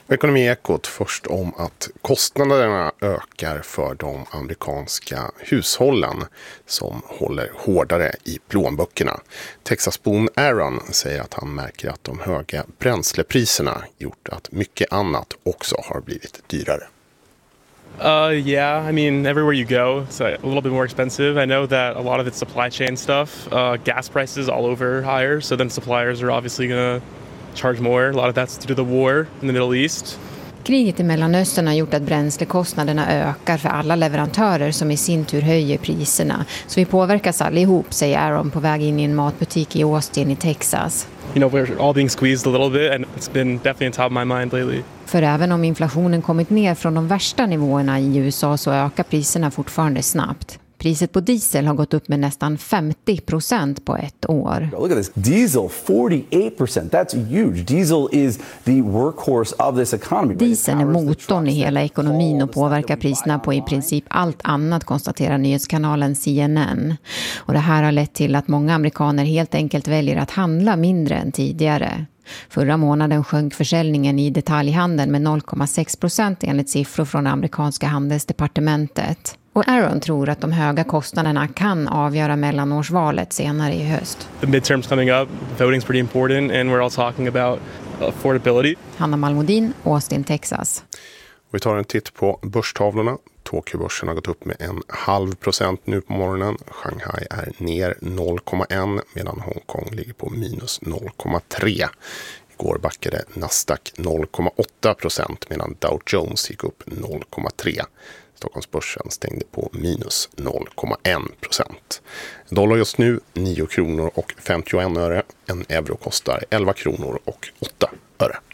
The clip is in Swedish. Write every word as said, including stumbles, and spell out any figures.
Ekonomiekot först om att kostnaderna ökar för de amerikanska hushållen som håller hårdare i plånböckerna. Texasbon Aaron säger att han märker att de höga bränslepriserna gjort att mycket annat också har blivit dyrare. Uh, yeah, I mean, everywhere you go, it's a little bit more expensive. I know that a lot of it's supply chain stuff. Uh, gas prices all over higher, so then suppliers are obviously going to charge more. A lot of that's due to the war in the Middle East. Kriget i Mellanöstern har gjort att bränslekostnaderna ökar för alla leverantörer som i sin tur höjer priserna. Så vi påverkas allihop, säger Aaron på väg in i en matbutik i Austin i Texas. You know, we're all being squeezed a little bit and it's been definitely on top of my mind lately. För även om inflationen kommit ner från de värsta nivåerna i U S A så ökar priserna fortfarande snabbt. Priset på diesel har gått upp med nästan femtio procent på ett år. Look at this. Diesel, forty-eight percent. That's huge. Diesel is the workhorse of this economy. Dieseln är motorn i hela ekonomin och påverkar priserna på i princip allt annat, konstaterar nyhetskanalen C N N. Och det här har lett till att många amerikaner helt enkelt väljer att handla mindre än tidigare. Förra månaden sjönk försäljningen i detaljhandeln med noll komma sex procent enligt siffror från det amerikanska handelsdepartementet. Och Aaron tror att de höga kostnaderna kan avgöra mellanårsvalet senare i höst. The midterms coming up, voting's pretty important and we're all talking about affordability. Hanna Malmodin, Austin, Texas. Vi tar en titt på börstavlorna. Tokyo-börsen har gått upp med en halv procent nu på morgonen. Shanghai är ner noll komma ett medan Hongkong ligger på minus noll komma tre. Igår backade Nasdaq noll komma åtta procent medan Dow Jones gick upp noll komma tre. Stockholmsbörsen stängde på minus noll komma ett procent. Dollar just nu nio kronor och femtioen öre. En euro kostar elva kronor och åtta öre.